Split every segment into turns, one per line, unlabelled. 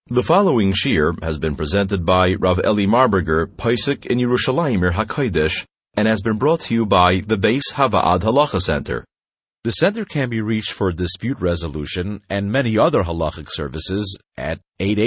The following shir has been presented by Rav Eli Marberger, Paisik in Yerushalayim HaKodesh, and has been brought to you by the Beis Havaad Halacha Center.
The center can be reached for dispute resolution and many other halachic services at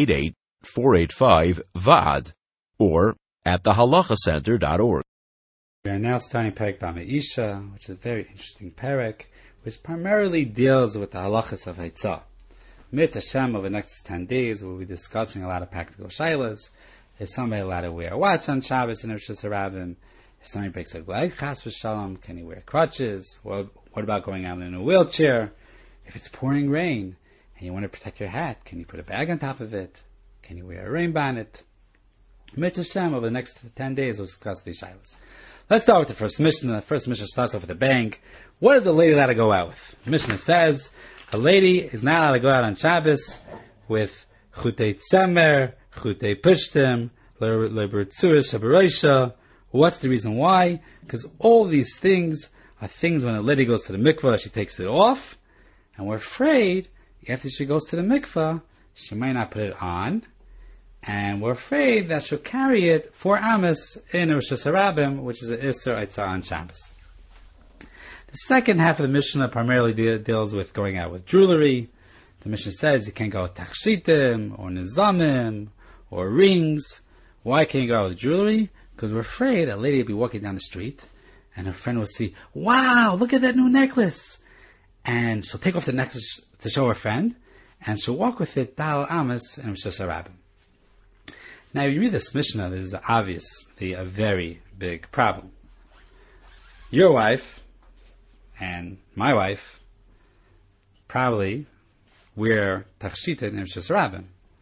888-485-VAAD or at thehalachacenter.org.
We are now starting Perek B'Meisha, which is a very interesting Perek, which primarily deals with the halachas of Haitzah. Mitzvah Hashem, over the next 10 days, we'll be discussing a lot of practical shaylas. Is somebody allowed to wear a watch on Shabbos in Rosh Hashanah? If somebody breaks a leg, chas v'shalom, can he wear crutches? What about going out in a wheelchair? If it's pouring rain and you want to protect your hat, can you put a bag on top of it? Can you wear a rain bonnet? Mitzvah Hashem, over the next 10 days, we'll discuss these shaylas. Let's start with the first Mishnah. The first Mishnah starts off with a bang. What is the lady allowed to go out with? The Mishnah says, a lady is not allowed to go out on Shabbos with chutei tzemer, chutei pushtim, lebertzuris shabaroisha. What's the reason why? Because all these things are things when a lady goes to the mikvah, she takes it off, and we're afraid after she goes to the mikvah, she might not put it on, and we're afraid that she'll carry it 4 amos in Rosh Hashanah, which is an Isser Eitzah on Shabbos. The second half of the Mishnah primarily deals with going out with jewelry. The Mishnah says you can't go with tachshitim, or nizamim, or rings. Why can't you go out with jewelry? Because we're afraid a lady will be walking down the street, and her friend will see, wow, look at that new necklace! And she'll take off the necklace to show her friend, and she'll walk with it, Dal Amos, and Rosh Hashanah. Now, if you read this Mishnah, this is obviously a very big problem. Your wife and my wife probably wear tachshita in Rosh Hashanah.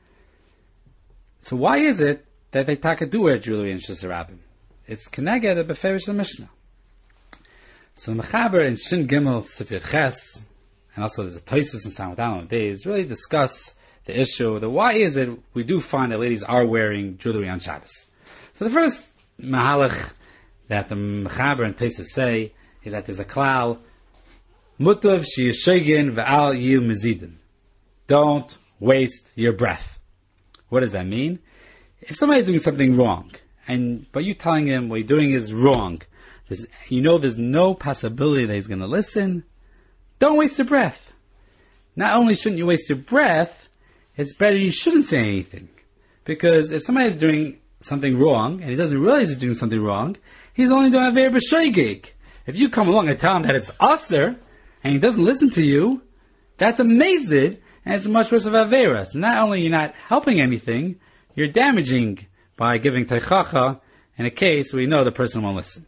So why is it that they do wear jewelry in Rosh Hashanah? It's keneged the beferish Mishnah. So the Mechaber in Shin Gimel Sifyat Ches, and also there's a Tosfos in Samad Aleph Beis, really discuss the issue that why is it we do find that ladies are wearing jewelry on Shabbos. So the first mahalach that the Mechaber and Tosfos say is that there's a klal, mutav sheyishegin ve'al yu mezidin. Don't waste your breath. What does that mean? If somebody's doing something wrong, but you telling him what you're doing is wrong, there's no possibility that he's going to listen, don't waste your breath. Not only shouldn't you waste your breath, it's better you shouldn't say anything. Because if somebody's doing something wrong, and he doesn't realize he's doing something wrong, he's only doing a very b'shoigig. If you come along and tell him that it's aser, and he doesn't listen to you, that's amazing, and it's much worse of avera. So not only you're not helping anything, you're damaging by giving teichacha in a case where you know the person won't listen.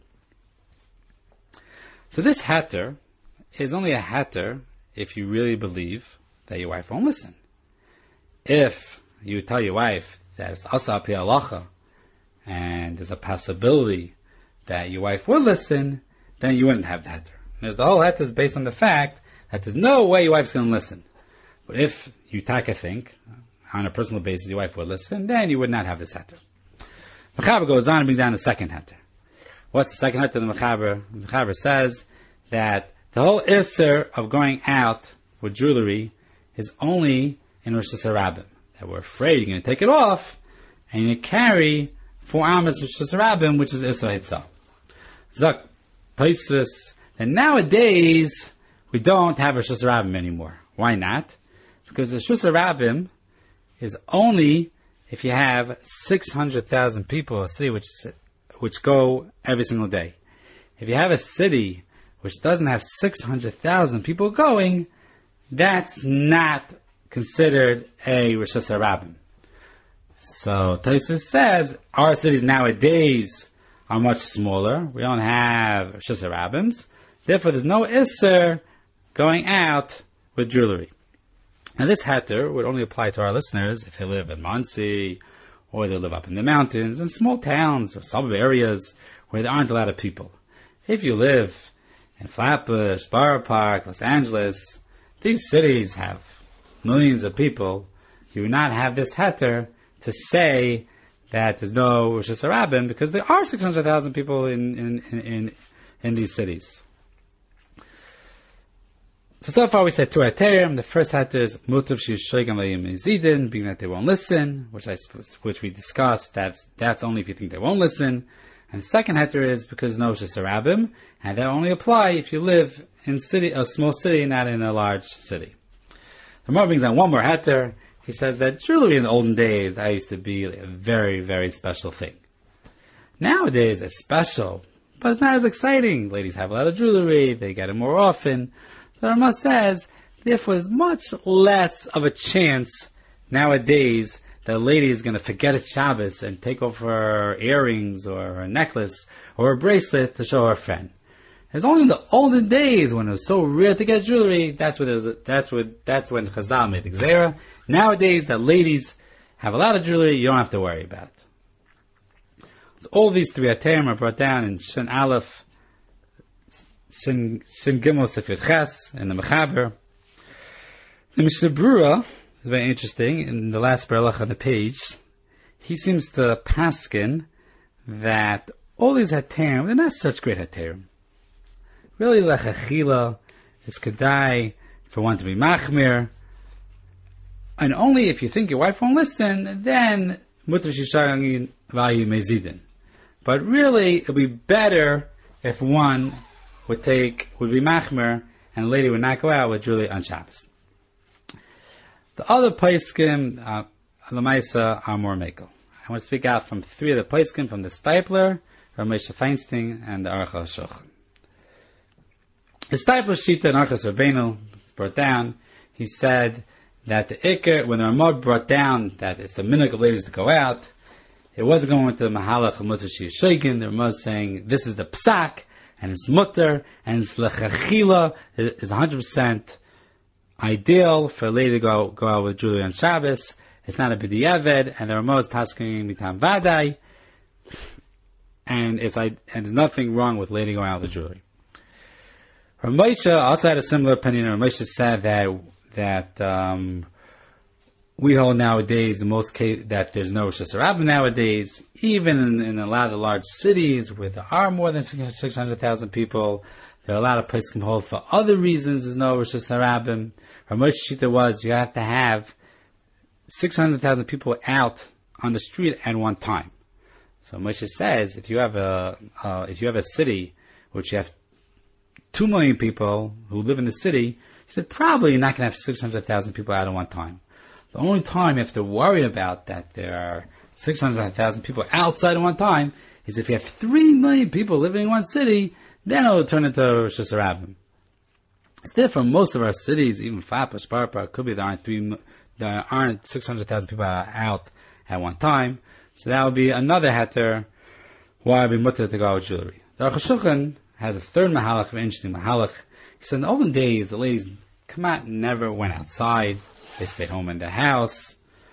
So this hatter is only a hatter if you really believe that your wife won't listen. If you tell your wife that it's asa pi halacha, and there's a possibility that your wife will listen, then you wouldn't have the heter. The whole heter is based on the fact that there's no way your wife's going to listen. But if you think, on a personal basis, your wife will listen, then you would not have this heter. Mechaber goes on and brings down the second heter. What's the second heter of the Mechaber? The Mechaber says that the whole isser of going out with jewelry is only in Rosh Hashanah. That we're afraid you're going to take it off, and you carry 4 amos Rosh Hashanah, which is Isser Hitzah. Zak Tosfos, and nowadays we don't have Rosh Hashanah anymore. Why not? Because the Rosh Hashanah is only if you have 600,000 people, a city which go every single day. If you have a city which doesn't have 600,000 people going, that's not considered a Rosh Hashanah. So Tosfos says our cities nowadays are much smaller. We don't have Rosh Hashanah. Therefore, there's no Isser going out with jewelry. Now, this heter would only apply to our listeners if they live in Monsey, or they live up in the mountains, in small towns or suburb areas where there aren't a lot of people. If you live in Flatbush, Borough Park, Los Angeles, these cities have millions of people. You would not have this heter to say that there's no Rosh Hashanah because there are 600,000 people in these cities. So far we said two heterim. The first heter is mutav she'yishogam v'yimezidin, being that they won't listen, which we discussed. That's only if you think they won't listen. And the second heter is because no shesarabim, and that only apply if you live in a small city, not in a large city. The Gemara brings on one more heter. He says that jewelry in the olden days, that used to be a very, very special thing. Nowadays, it's special, but it's not as exciting. Ladies have a lot of jewelry, they get it more often. The Rama says, therefore, there's much less of a chance nowadays that a lady is going to forget a Shabbos and take off her earrings or her necklace or her bracelet to show her friend. It's only in the olden days when it was so rare to get jewelry, that's when Chazal made the Gzeira. Nowadays, that ladies have a lot of jewelry, you don't have to worry about it. So all these three heterim are brought down in Shin Aleph, Shin Gimel Sefir Ches, and the Mechaber. The Mishnah Berurah is very interesting. In the last Berurah on the page, he seems to paskin that all these heterim, they're not such great heterim. Really, lechachila, it's kedai for one to be machmir, and only if you think your wife won't listen, then mutav she'yishogam v'yimezidin. But really, it would be better if one would be machmir, and the lady would not go out with jewelry on Shabbos. The other poskim, Lamaisa, are more mekel. I want to speak out from three of the poskim, from the Stipler, Rav Moshe Feinstein, and the Aruch HaShulchan. The Stipler Shita and Archas Rabbeinu brought down, he said that the Iker, when the Ramah brought down that it's the minhag of ladies to go out, it wasn't going into the Mahalach of Mutter She'yishogam. The Ramah was saying this is the Psak, and it's Mutter, and it's Lechachila, it is 100% ideal for a lady to go out with jewelry on Shabbos. It's not a b'diavad, and the Ramah is passing mitam vadai, and there's nothing wrong with lady going out with jewelry. Rav Moshe also had a similar opinion. Rav Moshe said that we hold nowadays, in most cases, that there's no Rosh Hashanah nowadays. Even in a lot of the large cities where there are more than 600,000 people, there are a lot of places can hold for other reasons there's no Rosh Hashanah. Rav Moshe shita was you have to have 600,000 people out on the street at one time. So Moshe says if you have a city which you have 2 million people who live in the city, he said probably you're not going to have 600,000 people out at one time. The only time you have to worry about that there are 600,000 people outside at one time is if you have 3 million people living in one city, then it will turn into Rosh Hashanah. It's therefore most of our cities, even Fapash, Parpa, could be there aren't 600,000 people out at one time. So that would be another heter why it would be mutter to go out with jewelry. The Aruch HaShulchan has a third mahalach, an interesting mahalach. He said in the olden days, the ladies never went outside. They stayed home in the house.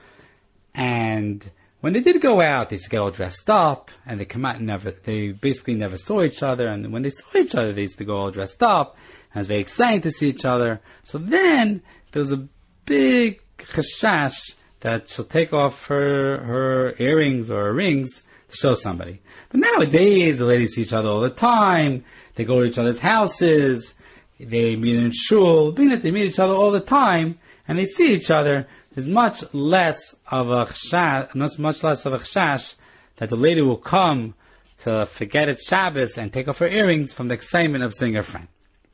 And when they did go out, they used to get all dressed up, and they basically never saw each other. And when they saw each other, they used to go all dressed up, and it was very exciting to see each other. So then, there was a big chashash that she'll take off her earrings or her rings to show somebody. But nowadays, the ladies see each other all the time. They go to each other's houses. They meet in shul. Being that they meet each other all the time, and they see each other, there's much less of a chashash that the lady will come to forget it's Shabbos and take off her earrings from the excitement of seeing her friend.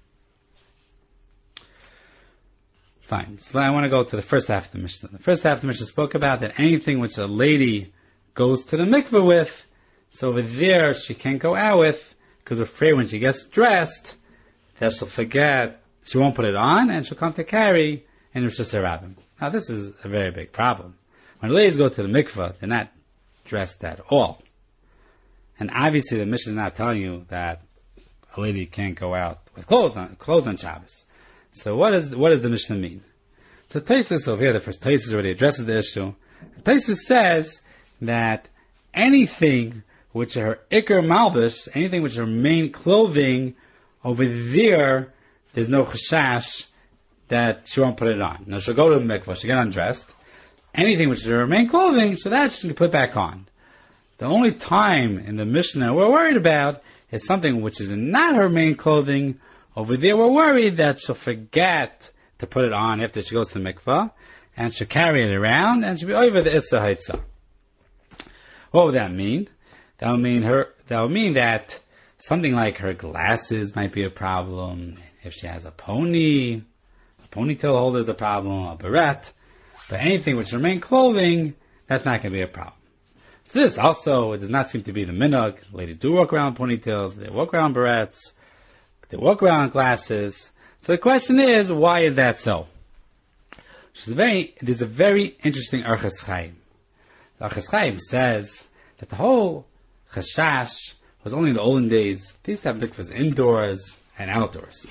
Fine. So I want to go to the first half of the Mishnah. The first half of the Mishnah spoke about that anything which a lady goes to the mikveh with, so over there she can't go out with, because we're afraid when she gets dressed that she'll forget, she won't put it on, and she'll come to carry in Rosh Hashanah. Now this is a very big problem. When ladies go to the mikveh, they're not dressed at all. And obviously the Mishnah is not telling you that a lady can't go out with clothes on Shabbos. So what does the Mishnah mean? So Tosfos over here, the first Tosfos already addresses the issue. Tosfos says that anything which are ikar malbish, anything which are main clothing, over there's no chashash that she won't put it on. Now she'll go to the mikvah, she'll get undressed. Anything which is her main clothing, so that she can put back on. The only time in the Mishnah we're worried about is something which is not her main clothing, Over there, we're worried that she'll forget to put it on after she goes to the mikvah, and she'll carry it around, and she'll be over the Issa Haitzah. What would that mean? That would mean that something like her glasses might be a problem. If she has a ponytail holder is a problem, a beret, but anything which remain clothing, that's not going to be a problem. So this also, it does not seem to be the minhag. Ladies do walk around ponytails, they walk around berets, they walk around glasses. So the question is, why is that so? There's a very interesting Orchos Chaim. The Orchos Chaim says that the whole chashash was only in the olden days. They used to have mikvahs indoors and outdoors.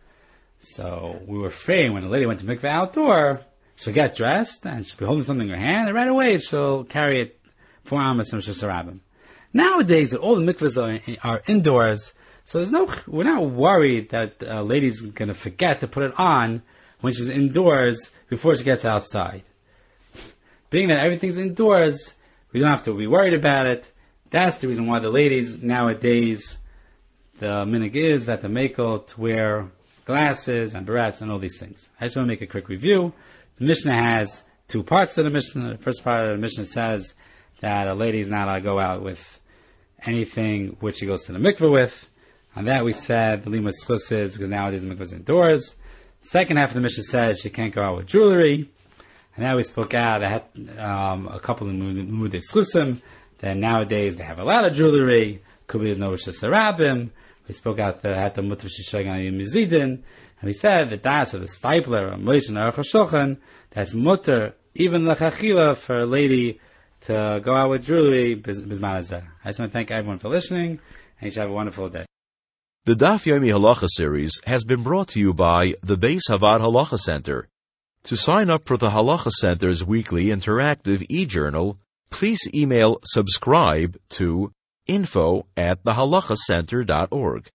So we were afraid when a lady went to mikvah outdoor, she'll get dressed and she'll be holding something in her hand, and right away she'll carry it 4 amas from Shusarabim. Nowadays, all the mikvahs are indoors, so we're not worried that a lady's going to forget to put it on when she's indoors before she gets outside. Being that everything's indoors, we don't have to be worried about it. That's the reason why the ladies nowadays, the minhag is that the mekel to wear glasses and berets and all these things. I just want to make a quick review. The Mishnah has 2 parts to the Mishnah. The first part of the Mishnah says that a lady is not allowed to go out with anything which she goes to the mikveh with. On that we said the limud schus is because nowadays the mikveh is indoors. Second half of the Mishnah says she can't go out with jewelry. And now we spoke out that a couple of limud schusim that nowadays they have a lot of jewelry. Could be there's no Rosh Hashanah. We spoke out the Hatta Mutter Shishagan Mizidin, and we said that that's the stipler of Moshe and Aruch HaShulchan, that's mutter, even l'chachila, for a lady to go out with jewelry, bizman hazeh. I just want to thank everyone for listening, and you should have a wonderful day.
The Daf Yomi Halacha series has been brought to you by the Beis Havad Halacha Center. To sign up for the Halacha Center's weekly interactive e-journal, please email subscribe to info@thehalachacenter.org.